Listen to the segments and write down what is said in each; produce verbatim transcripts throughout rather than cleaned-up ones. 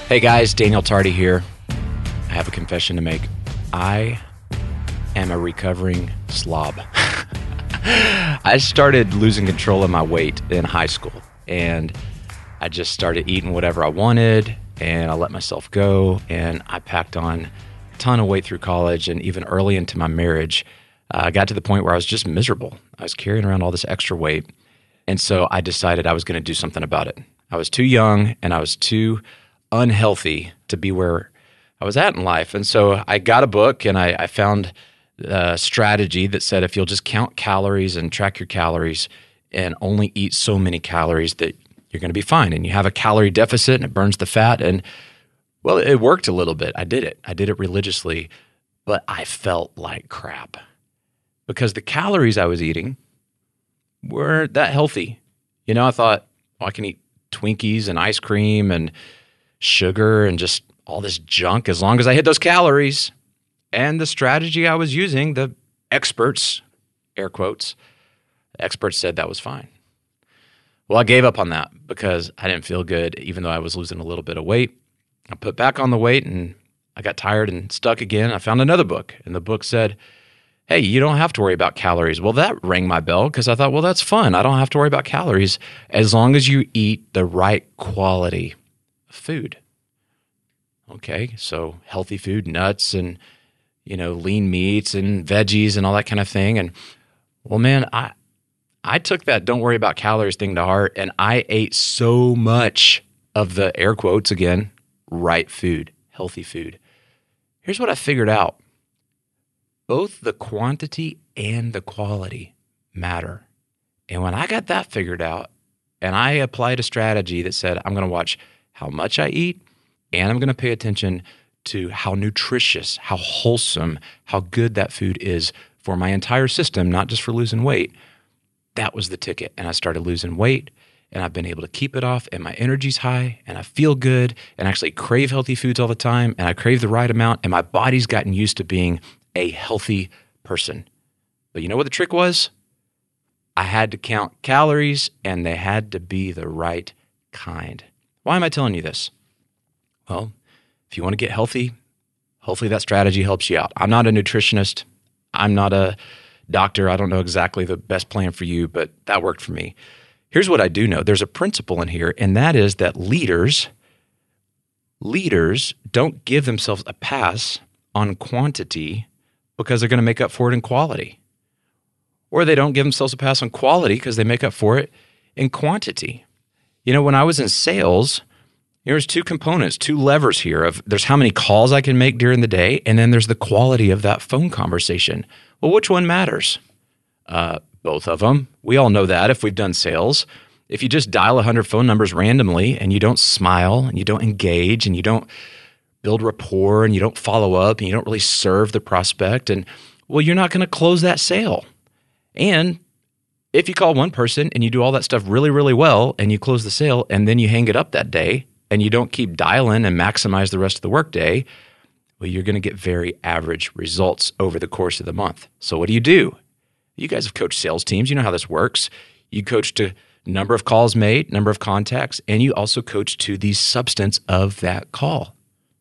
Hey guys, Daniel Tardy here. I have a confession to make. I am a recovering slob. I started losing control of my weight in high school, and I just started eating whatever I wanted, and I let myself go, and I packed on a ton of weight through college, and even early into my marriage, uh, I got to the point where I was just miserable. I was carrying around all this extra weight, and so I decided I was going to do something about it. I was too young, and I was too unhealthy to be where I was at in life. And so I got a book, and I, I found a strategy that said if you'll just count calories and track your calories and only eat so many calories that you're going to be fine. And you have a calorie deficit and it burns the fat. And well, it worked a little bit. I did it. I did it religiously, but I felt like crap because the calories I was eating weren't that healthy. You know, I thought, oh, I can eat Twinkies and ice cream and sugar and just all this junk as long as I hit those calories. And the strategy I was using, the experts, air quotes, the experts said that was fine. Well, I gave up on that because I didn't feel good, even though I was losing a little bit of weight. I put back on the weight and I got tired and stuck again. I found another book, and the book said, hey, you don't have to worry about calories. Well, that rang my bell because I thought, well, that's fun. I don't have to worry about calories as long as you eat the right quality food. Okay, so healthy food, nuts and, you know, lean meats and veggies and all that kind of thing. And well, man, I I took that don't worry about calories thing to heart, and I ate so much of the air quotes again, right food, healthy food. Here's what I figured out. Both the quantity and the quality matter. And when I got that figured out and I applied a strategy that said, I'm going to watch how much I eat, and I'm going to pay attention to how nutritious, how wholesome, how good that food is for my entire system, not just for losing weight. That was the ticket. And I started losing weight, and I've been able to keep it off, and my energy's high, and I feel good, and I actually crave healthy foods all the time, and I crave the right amount, and my body's gotten used to being a healthy person. But you know what the trick was? I had to count calories, and they had to be the right kind. Why am I telling you this? Well, if you want to get healthy, hopefully that strategy helps you out. I'm not a nutritionist. I'm not a doctor. I don't know exactly the best plan for you, but that worked for me. Here's what I do know. There's a principle in here, and that is that leaders, leaders don't give themselves a pass on quantity because they're going to make up for it in quality. Or they don't give themselves a pass on quality because they make up for it in quantity. You know, when I was in sales, there's two components, two levers here of there's how many calls I can make during the day, and then there's the quality of that phone conversation. Well, which one matters? Uh, both of them. We all know that if we've done sales. If you just dial one hundred phone numbers randomly and you don't smile and you don't engage and you don't build rapport and you don't follow up and you don't really serve the prospect, and well, you're not going to close that sale. And if you call one person and you do all that stuff really, really well and you close the sale and then you hang it up that day, and you don't keep dialing and maximize the rest of the workday, well, you're going to get very average results over the course of the month. So what do you do? You guys have coached sales teams. You know how this works. You coach to number of calls made, number of contacts, and you also coach to the substance of that call,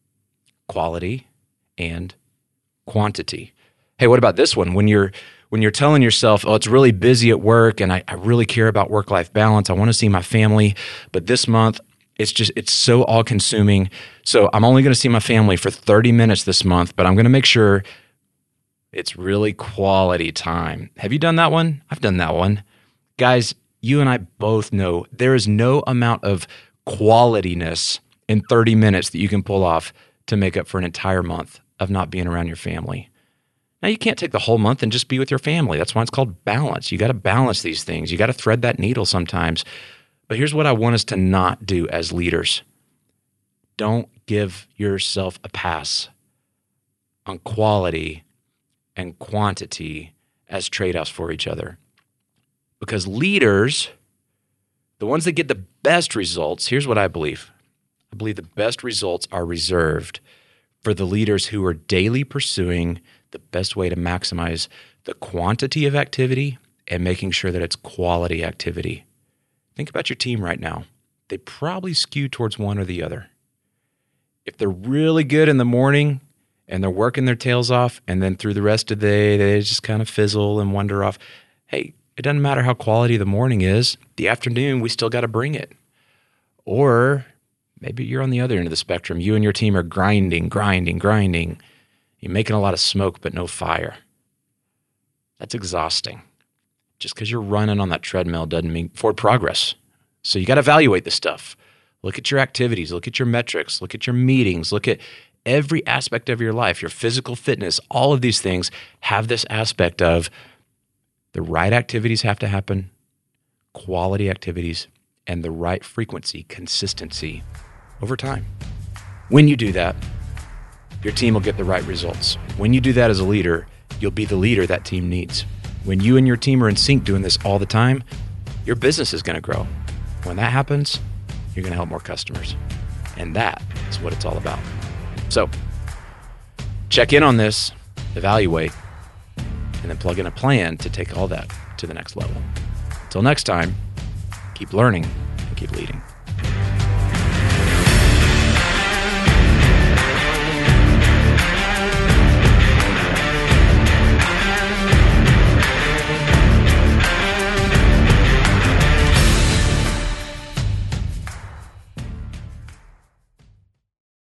quality and quantity. Hey, what about this one? When you're when you're telling yourself, oh, it's really busy at work and I, I really care about work-life balance. I want to see my family, but this month, It's just, it's so all consuming. So I'm only going to see my family for thirty minutes this month, but I'm going to make sure it's really quality time. Have you done that one? I've done that one. Guys, you and I both know there is no amount of qualityness in thirty minutes that you can pull off to make up for an entire month of not being around your family. Now, you can't take the whole month and just be with your family. That's why it's called balance. You got to balance these things. You got to thread that needle sometimes. But here's what I want us to not do as leaders. Don't give yourself a pass on quality and quantity as trade-offs for each other. Because leaders, the ones that get the best results, here's what I believe. I believe the best results are reserved for the leaders who are daily pursuing the best way to maximize the quantity of activity and making sure that it's quality activity. Think about your team right now. They probably skew towards one or the other. If they're really good in the morning and they're working their tails off, and then through the rest of the day, they just kind of fizzle and wander off, hey, it doesn't matter how quality the morning is. The afternoon, we still got to bring it. Or maybe you're on the other end of the spectrum. You and your team are grinding, grinding, grinding. You're making a lot of smoke, but no fire. That's exhausting. Just because you're running on that treadmill doesn't mean forward progress. So you got to evaluate this stuff. Look at your activities. Look at your metrics. Look at your meetings. Look at every aspect of your life, your physical fitness. All of these things have this aspect of the right activities have to happen, quality activities, and the right frequency, consistency over time. When you do that, your team will get the right results. When you do that as a leader, you'll be the leader that team needs. When you and your team are in sync doing this all the time, your business is going to grow. When that happens, you're going to help more customers. And that is what it's all about. So check in on this, evaluate, and then plug in a plan to take all that to the next level. Until next time, keep learning and keep leading.